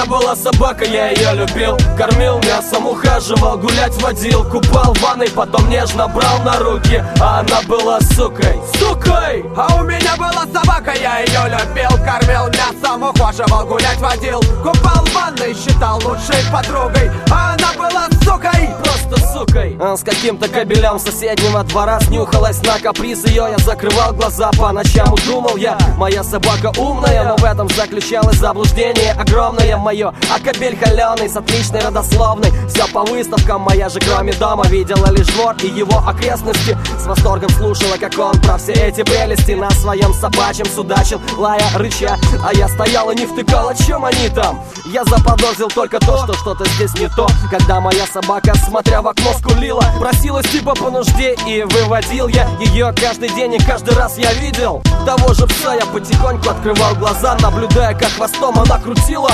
меня была собака, я ее любил. Кормил мясом, ухаживал, гулять водил. Купал в ванной, потом нежно брал на руки. А она была сукой, сукой. А у меня была собака, я ее любил. Кормил мясом, ухаживал, гулять водил. Купал в ванной, считал лучшей подругой. А она была сукой, просто сукой. С каким-то кобелем соседнего двора снюхалась на каприз ее. Я закрывал глаза по ночам, думал я, моя собака умная. Но в этом заключалось заблуждение огромное мое. А кобель холеный с отличной родословной. Все по выставкам, моя же кроме дома видела лишь двор и его окрестности. С восторгом слушала, как он про все эти прелести на своем собачьем судачил, лая, рыча. А я стоял и не втыкал, о чем они там. Я заподозрил только то, что что-то здесь не то. Когда моя собака, смотря в окно, скулила, просилась типа по нужде, и выводил я ее каждый день, и каждый раз я видел того же пса. Я потихоньку открывал глаза, наблюдая, как хвостом она крутила.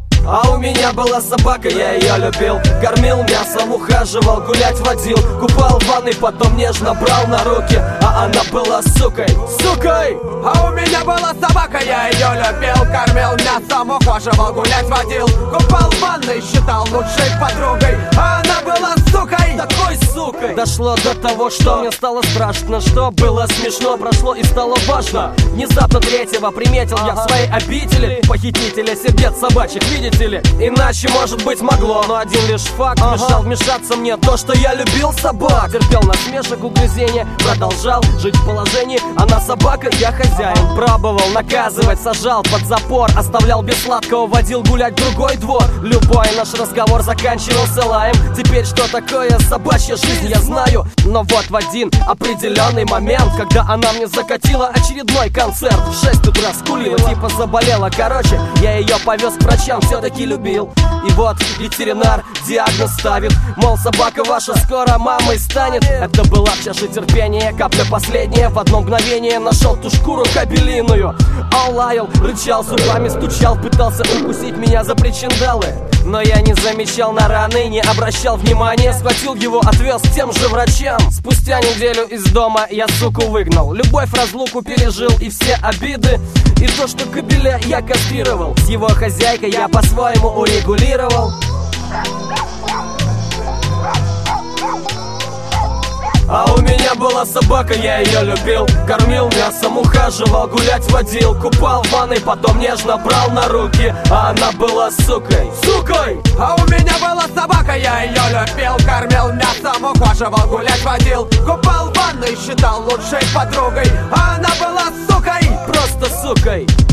А у меня была собака, я ее любил. Кормил мясом, ухаживал, гулять водил. Купал в ванной, потом нежно брал на руки. А она была сукой, сукой. А у меня была собака, я ее любил. Кормил мясом, ухаживал, гулять водил. Купал в ванной, считал лучшей подругой. А она была сукой, такой сукой. Дошло до того, что мне стало страшно. Что было смешно, прошло и стало важно. Внезапно третьего приметил я в своей обители похитителя сердец собачьих, видите ли? Иначе, может быть, могло, но один лишь факт мешал вмешаться мне. То, что я любил собак, терпел насмешек, угрызения, продолжал жить в положении. Она собака, я хозяин. Пробовал наказывать, сажал под запор, оставлял без сладкого, водил гулять в другой двор. Любой наш разговор заканчивался лаем. Теперь что такое собачья жизнь, я знаю. Но вот в один определенный момент, когда она мне закатила очередной концерт, в 6 утра скулила, типа заболела. Короче, я ее повез к врачам, все-таки любил. И вот ветеринар диагноз ставит, мол, собака ваша скоро мамой станет. Это была в чаше терпения, капля последняя. В одно мгновение нашел ту шкуру кобелиную. Он лаял, рычал, зубами стучал, пытался укусить меня за причиндалы. Но я не замечал на раны, не обращал внимания. Схватил его, отвез к тем же врачам. Спустя неделю из дома я суку выгнал. Любовь, разлуку пережил и все обиды. И то, что кобеля я кастрировал, с его хозяйкой я по-своему урегулировал. А у меня была собака, я ее любил. Кормил мясом, ухаживал, гулять водил. Купал в ванной, потом нежно брал на руки. А она была сукой, сукой. А у меня была собака, я ее любил. Кормил мясом, ухаживал, гулять водил. Купал в ванной, считал лучшей подругой. А она была сукой, просто сукой.